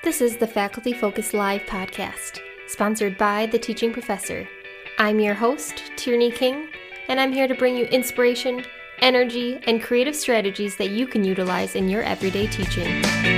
This is the Faculty Focus Live podcast, sponsored by The Teaching Professor. I'm your host, Tierney King, and I'm here to bring you inspiration, energy, and creative strategies that you can utilize in your everyday teaching.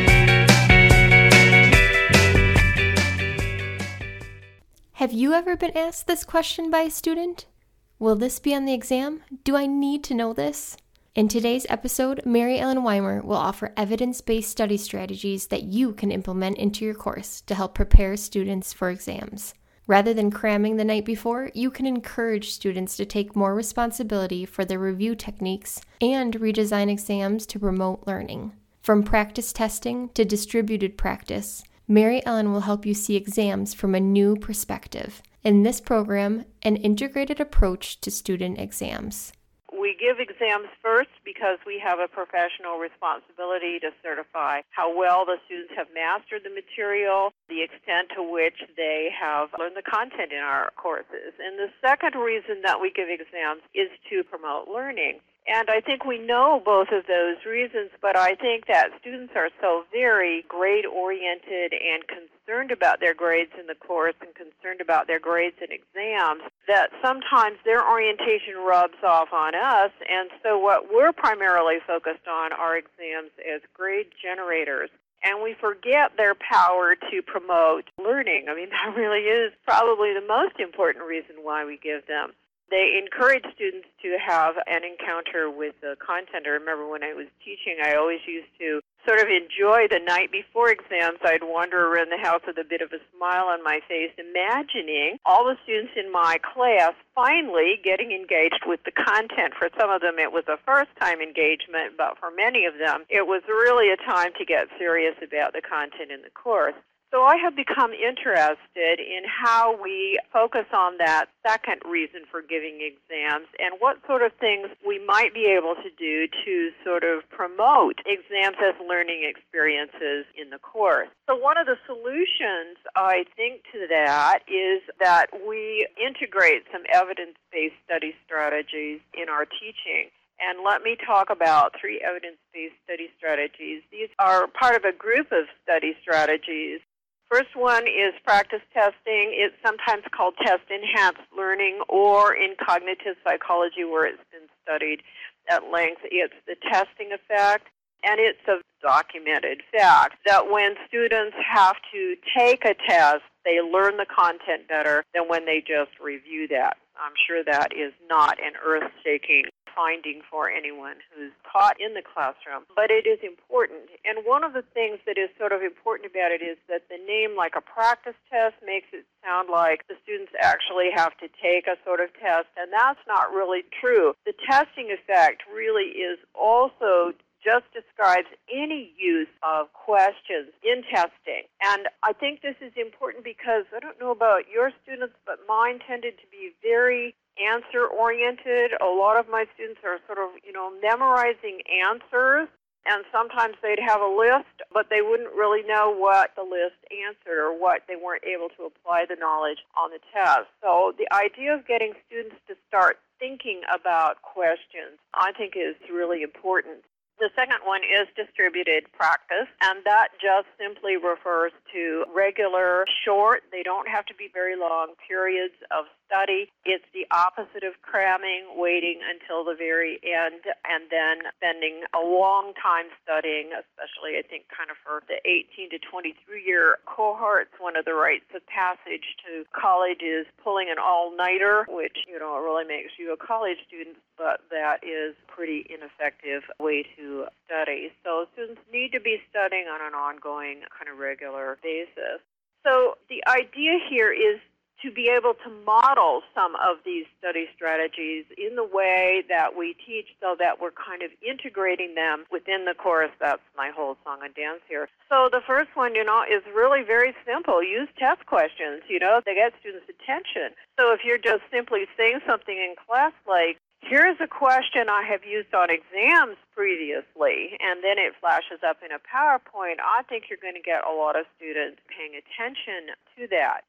Have you ever been asked this question by a student? Will this be on the exam? Do I need to know this? In today's episode, Mary Ellen Weimer will offer evidence-based study strategies that you can implement into your course to help prepare students for exams. Rather than cramming the night before, you can encourage students to take more responsibility for their review techniques and redesign exams to promote learning. From practice testing to distributed practice, Mary Ellen will help you see exams from a new perspective. In this program, an integrated approach to student exams. We give exams first because we have a professional responsibility to certify how well the students have mastered the material, the extent to which they have learned the content in our courses. And the second reason that we give exams is to promote learning. And I think we know both of those reasons, but I think that students are so very grade-oriented and concerned about their grades in the course and concerned about their grades in exams that sometimes their orientation rubs off on us. And so what we're primarily focused on are exams as grade generators. And we forget their power to promote learning. I mean, that really is probably the most important reason why we give them. They encourage students to have an encounter with the content. I remember when I was teaching, I always used to sort of enjoy the night before exams. I'd wander around the house with a bit of a smile on my face, imagining all the students in my class finally getting engaged with the content. For some of them, it was a first-time engagement, but for many of them, it was really a time to get serious about the content in the course. So I have become interested in how we focus on that second reason for giving exams and what sort of things we might be able to do to sort of promote exams as learning experiences in the course. So one of the solutions, I think, to that is that we integrate some evidence-based study strategies in our teaching. And let me talk about 3 evidence-based study strategies. These are part of a group of study strategies. First one is practice testing. It's sometimes called test-enhanced learning, or in cognitive psychology, where it's been studied at length, it's the testing effect. And it's a documented fact that when students have to take a test, they learn the content better than when they just review that. I'm sure that is not an earth-shaking finding for anyone who's taught in the classroom, but it is important. And one of the things that is sort of important about it is that the name, like a practice test, makes it sound like the students actually have to take a sort of test, and that's not really true. The testing effect really is also just describes any use of questions in testing. And I think this is important because I don't know about your students, but mine tended to be very answer-oriented. A lot of my students are sort of, memorizing answers, and sometimes they'd have a list, but they wouldn't really know what the list answered or what they weren't able to apply the knowledge on the test. So the idea of getting students to start thinking about questions, I think, is really important. The second one is distributed practice, and that just simply refers to regular, short, they don't have to be very long, periods of study. It's the opposite of cramming, waiting until the very end, and then spending a long time studying, especially, I think, kind of for the 18 to 23-year cohorts. One of the rites of passage to college is pulling an all-nighter, which, it really makes you a college student, but that is a pretty ineffective way to study. So students need to be studying on an ongoing, kind of regular basis. So the idea here is to be able to model some of these study strategies in the way that we teach so that we're kind of integrating them within the course. That's my whole song and dance here. So the first one, is really very simple. Use test questions, they get students' attention. So if you're just simply saying something in class like, here's a question I have used on exams previously, and then it flashes up in a PowerPoint, I think you're going to get a lot of students paying attention to that.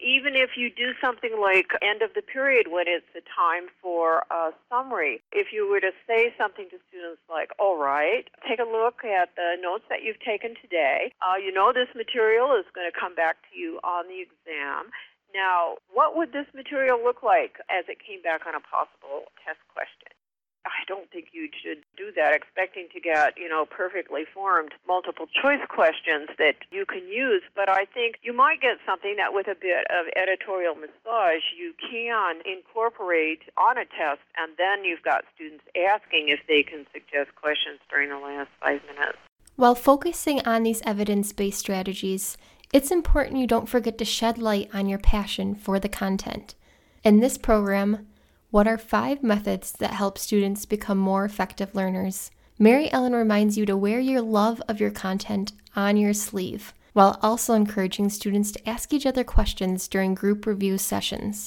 Even if you do something like end of the period when it's a time for a summary, if you were to say something to students like, all right, take a look at the notes that you've taken today. You know this material is going to come back to you on the exam. Now, what would this material look like as it came back on a possible test question? I don't think you should do that expecting to get, perfectly formed multiple choice questions that you can use. But I think you might get something that with a bit of editorial massage you can incorporate on a test, and then you've got students asking if they can suggest questions during the last 5 minutes. While focusing on these evidence-based strategies, it's important you don't forget to shed light on your passion for the content. In this program, what are 5 methods that help students become more effective learners? Mary Ellen reminds you to wear your love of your content on your sleeve, while also encouraging students to ask each other questions during group review sessions.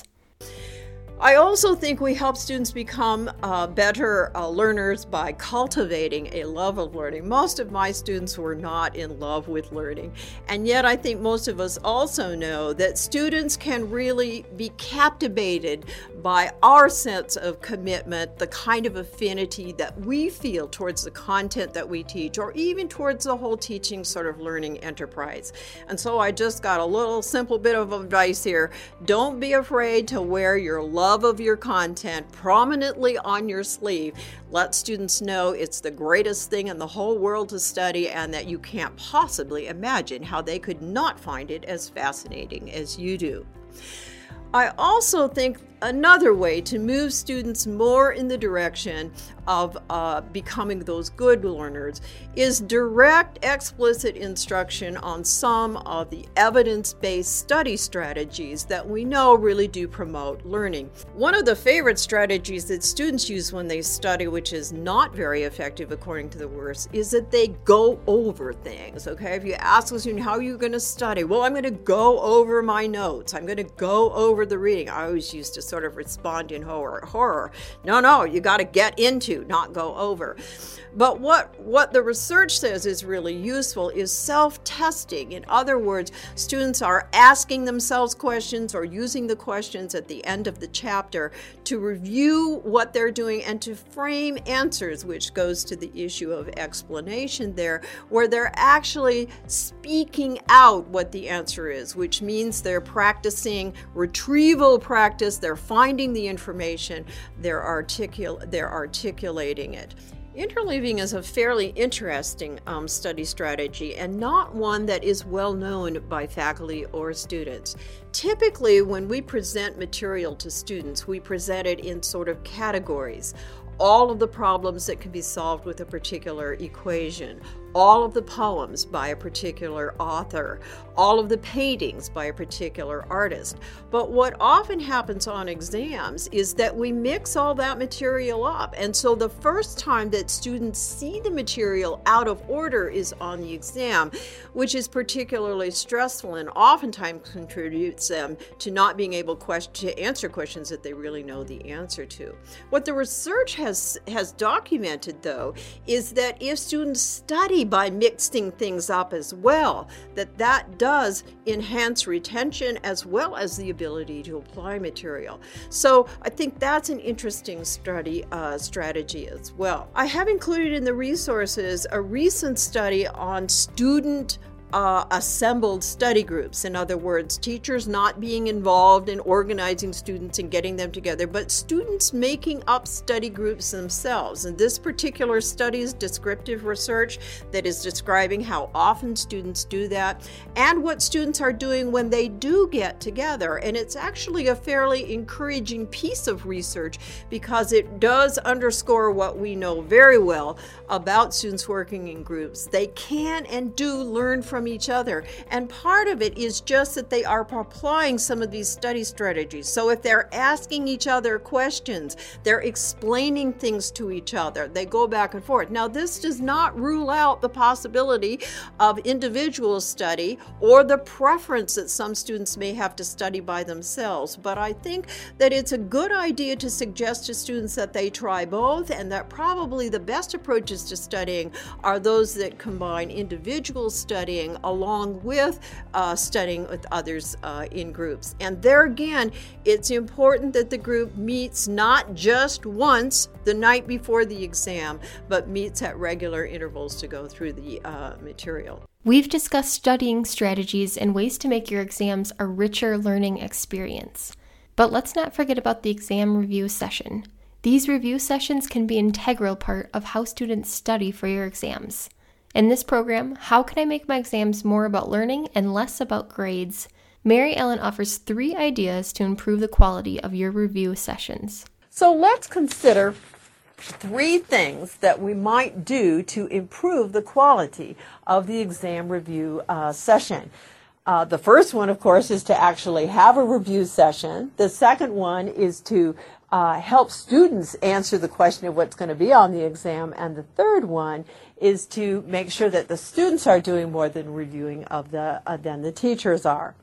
I also think we help students become better learners by cultivating a love of learning. Most of my students were not in love with learning, and yet I think most of us also know that students can really be captivated by our sense of commitment, the kind of affinity that we feel towards the content that we teach, or even towards the whole teaching sort of learning enterprise. And so I just got a little simple bit of advice here. Don't be afraid to wear your love of your content prominently on your sleeve. Let students know it's the greatest thing in the whole world to study, and that you can't possibly imagine how they could not find it as fascinating as you do. I also think another way to move students more in the direction of becoming those good learners is direct, explicit instruction on some of the evidence-based study strategies that we know really do promote learning. One of the favorite strategies that students use when they study, which is not very effective according to the WIRS, is that they go over things, okay? If you ask a student, how are you going to study? Well, I'm going to go over my notes. I'm going to go over the reading. I always used to sort of respond in horror. No, you got to get into, not go over. But what the research says is really useful is self-testing. In other words, students are asking themselves questions or using the questions at the end of the chapter to review what they're doing and to frame answers, which goes to the issue of explanation there, where they're actually speaking out what the answer is, which means they're practicing retrieval practice, they're finding the information, they're articulating it. Interleaving is a fairly interesting study strategy, and not one that is well known by faculty or students. Typically, when we present material to students, we present it in sort of categories. All of the problems that can be solved with a particular equation, all of the poems by a particular author, all of the paintings by a particular artist. But what often happens on exams is that we mix all that material up. And so the first time that students see the material out of order is on the exam, which is particularly stressful and oftentimes contributes them to not being able to answer questions that they really know the answer to. What the research has documented, though, is that if students study by mixing things up as well, that does enhance retention as well as the ability to apply material. So I think that's an interesting strategy as well. I have included in the resources a recent study on student assembled study groups. In other words, teachers not being involved in organizing students and getting them together, but students making up study groups themselves. And this particular study is descriptive research that is describing how often students do that and what students are doing when they do get together. And it's actually a fairly encouraging piece of research because it does underscore what we know very well about students working in groups. They can and do learn from each other, and part of it is just that they are applying some of these study strategies. So if they're asking each other questions, they're explaining things to each other, they go back and forth. Now, this does not rule out the possibility of individual study or the preference that some students may have to study by themselves, but I think that it's a good idea to suggest to students that they try both, and that probably the best approaches to studying are those that combine individual studying studying along with studying with others in groups. And there again, it's important that the group meets not just once the night before the exam, but meets at regular intervals to go through the material. We've discussed studying strategies and ways to make your exams a richer learning experience. But let's not forget about the exam review session. These review sessions can be an integral part of how students study for your exams. In this program, How Can I Make My Exams More About Learning and Less About Grades? Mary Ellen offers 3 ideas to improve the quality of your review sessions. So let's consider 3 things that we might do to improve the quality of the exam review session. The first one, of course, is to actually have a review session. The second one is to help students answer the question of what's going to be on the exam. And the third one is to make sure that the students are doing more than reviewing than the teachers are.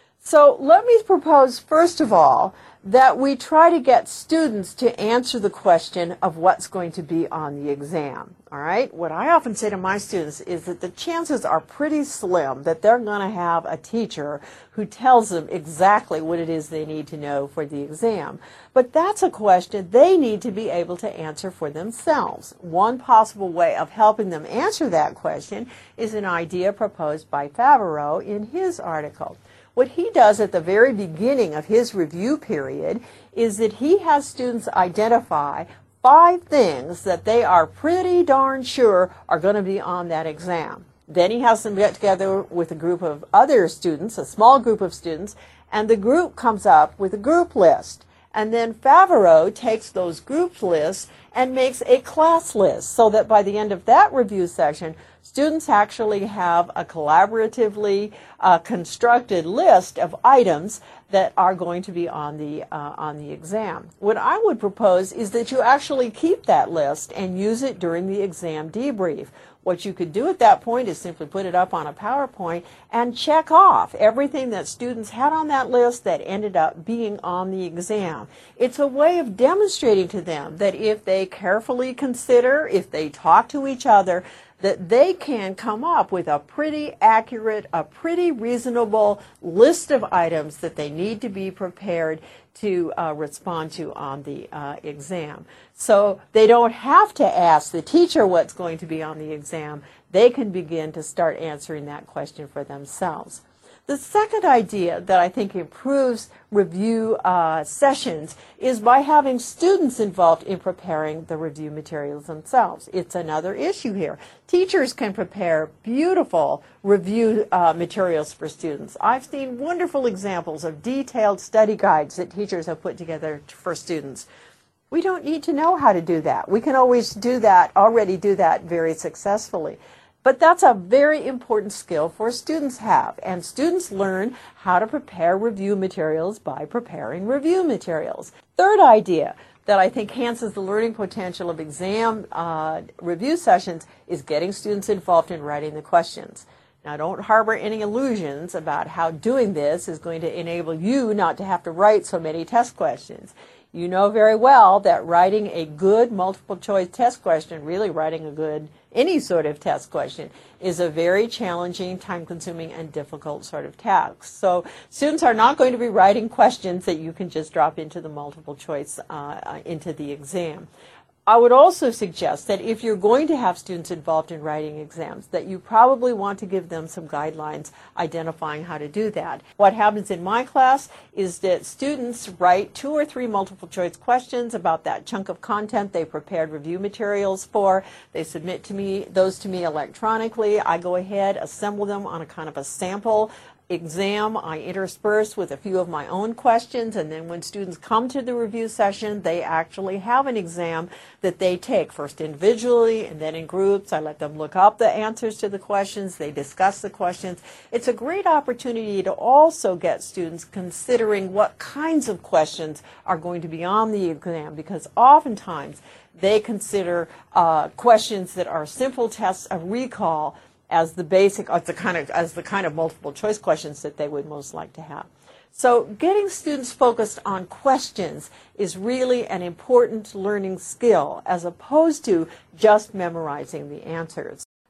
So let me propose, first of all, that we try to get students to answer the question of what's going to be on the exam. All right? What I often say to my students is that the chances are pretty slim that they're going to have a teacher who tells them exactly what it is they need to know for the exam. But that's a question they need to be able to answer for themselves. One possible way of helping them answer that question is an idea proposed by Favreau in his article. What he does at the very beginning of his review period is that he has students identify 5 things that they are pretty darn sure are going to be on that exam. Then he has them get together with a group of other students, a small group of students, and the group comes up with a group list. And then Favreau takes those group lists and makes a class list so that by the end of that review session, students actually have a collaboratively constructed list of items that are going to be on the exam. What I would propose is that you actually keep that list and use it during the exam debrief. What you could do at that point is simply put it up on a PowerPoint and check off everything that students had on that list that ended up being on the exam. It's a way of demonstrating to them that if they carefully consider, if they talk to each other, that they can come up with a pretty accurate, a pretty reasonable list of items that they need to be prepared to respond to on the exam. So they don't have to ask the teacher what's going to be on the exam. They can begin to start answering that question for themselves. The second idea that I think improves review sessions is by having students involved in preparing the review materials themselves. It's another issue here. Teachers can prepare beautiful review materials for students. I've seen wonderful examples of detailed study guides that teachers have put together for students. We don't need to know how to do that. We can always already do that very successfully. But that's a very important skill for students have, and students learn how to prepare review materials by preparing review materials. Third idea that I think enhances the learning potential of exam review sessions is getting students involved in writing the questions. Now, don't harbor any illusions about how doing this is going to enable you not to have to write so many test questions. You know very well that writing a good multiple choice test question, really writing a good any sort of test question, is a very challenging, time-consuming, and difficult sort of task. So students are not going to be writing questions that you can just drop into the multiple choice into the exam. I would also suggest that if you're going to have students involved in writing exams, that you probably want to give them some guidelines identifying how to do that. What happens in my class is that students write 2 or 3 multiple choice questions about that chunk of content they prepared review materials for. They submit those to me electronically. I go ahead, assemble them on a kind of a sample exam. I intersperse with a few of my own questions, and then when students come to the review session, they actually have an exam that they take, first individually and then in groups. I let them look up the answers to the questions. They discuss the questions. It's a great opportunity to also get students considering what kinds of questions are going to be on the exam, because oftentimes they consider questions that are simple tests of recall as the basic, as the kind of multiple choice questions that they would most like to have. So getting students focused on questions is really an important learning skill as opposed to just memorizing the answers.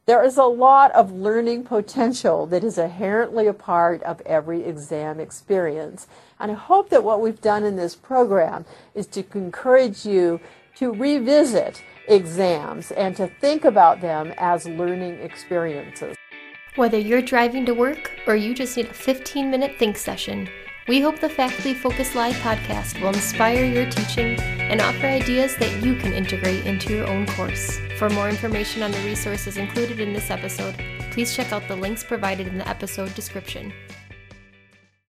There is a lot of learning potential that is inherently a part of every exam experience. And I hope that what we've done in this program is to encourage you to revisit exams and to think about them as learning experiences. Whether you're driving to work or you just need a 15-minute think session, we hope the Faculty Focus Live podcast will inspire your teaching and offer ideas that you can integrate into your own course. For more information on the resources included in this episode, please check out the links provided in the episode description.